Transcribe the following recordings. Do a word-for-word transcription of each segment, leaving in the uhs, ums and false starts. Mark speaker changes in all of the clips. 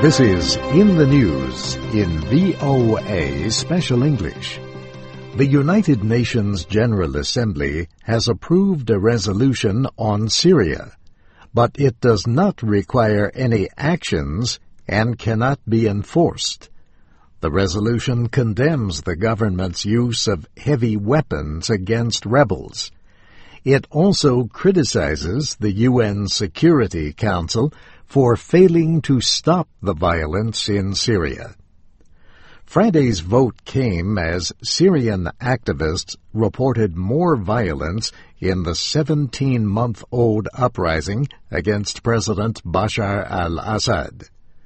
Speaker 1: This is In the News in V O A Special English. The United Nations General Assembly has approved a resolution on Syria, but it does not require any actions and cannot be enforced. The resolution condemns the government's use of heavy weapons against rebels. It also criticizes the U N Security Council for failing to stop the violence in Syria. Friday's vote came as Syrian activists reported more violence in the seventeen-month-old uprising against President Bashar al-Assad.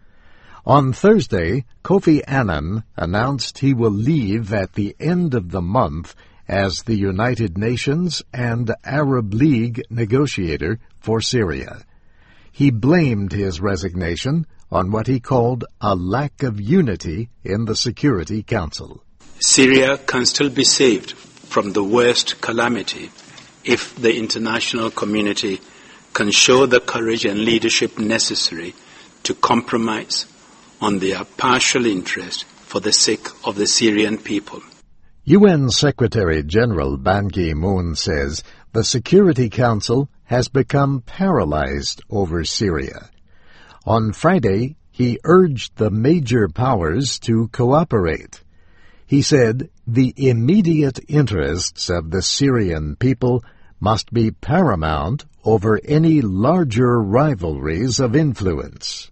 Speaker 1: On Thursday, Kofi Annan announced he will leave at the end of the month as the United Nations and Arab League negotiator for Syria. He blamed his resignation on what he called a lack of unity in the Security Council.
Speaker 2: Syria can still be saved from the worst calamity if the international community can show the courage and leadership necessary to compromise on their partial interest for the sake of the Syrian people.
Speaker 1: U N Secretary-General Ban Ki-moon says the Security Council has become paralyzed over Syria. On Friday, he urged the major powers to cooperate. He said the immediate interests of the Syrian people must be paramount over any larger rivalries of influence.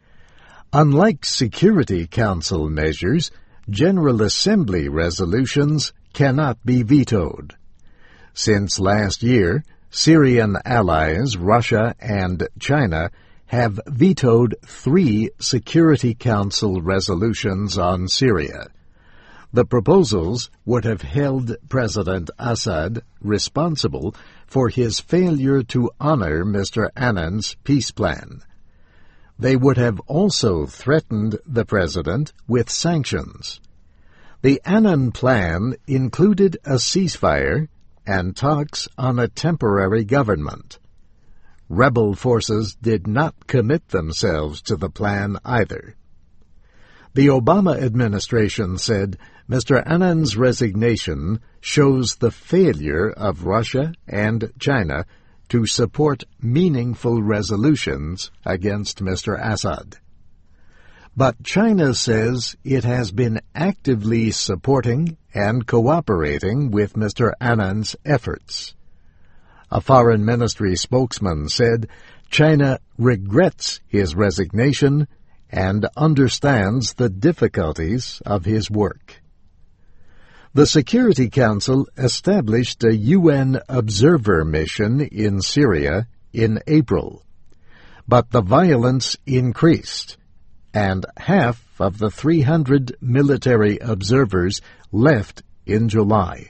Speaker 1: Unlike Security Council measures, General Assembly resolutions cannot be vetoed. Since last year, Syrian allies Russia and China have vetoed three Security Council resolutions on Syria. The proposals would have held President Assad responsible for his failure to honor Mister Annan's peace plan. They would have also threatened the president with sanctions. The Annan plan included a ceasefire and talks on a temporary government. Rebel forces did not commit themselves to the plan either. The Obama administration said Mister Annan's resignation shows the failure of Russia and China to support meaningful resolutions against Mister Assad. But China says it has been actively supporting and cooperating with Mister Annan's efforts. A foreign ministry spokesman said China regrets his resignation and understands the difficulties of his work. The Security Council established a U N observer mission in Syria in April, but the violence increased, and half of the three hundred military observers left in July.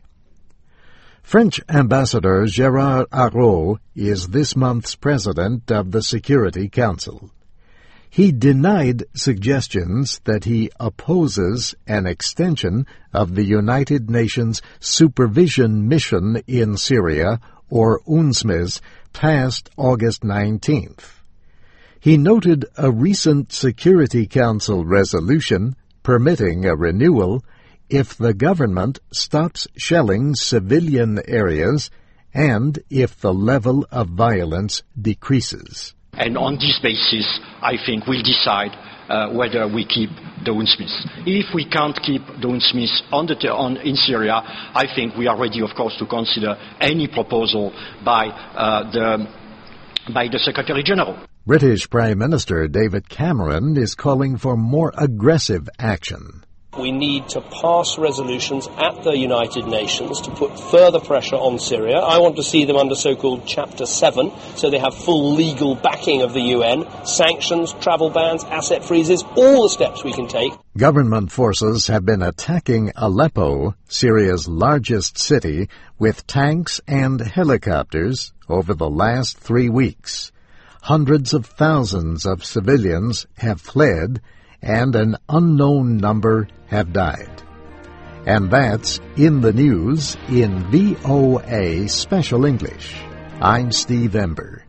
Speaker 1: French Ambassador Gérard Araud is this month's president of the Security Council. He denied suggestions that he opposes an extension of the United Nations Supervision Mission in Syria, or UNSMIS, past August nineteenth. He noted a recent Security Council resolution permitting a renewal if the government stops shelling civilian areas and if the level of violence decreases.
Speaker 3: And on this basis, I think we'll decide uh, whether we keep the UNSMIS. If we can't keep the UNSMIS on the on, in Syria, I think we are ready, of course, to consider any proposal by uh, the by the Secretary General.
Speaker 1: British Prime Minister David Cameron is calling for more aggressive action.
Speaker 4: We need to pass resolutions at the United Nations to put further pressure on Syria. I want to see them under so-called Chapter seven, so they have full legal backing of the U N, sanctions, travel bans, asset freezes, all the steps we can take.
Speaker 1: Government forces have been attacking Aleppo, Syria's largest city, with tanks and helicopters over the last three weeks. Hundreds of thousands of civilians have fled, and an unknown number have died. And that's In the News in V O A Special English. I'm Steve Ember.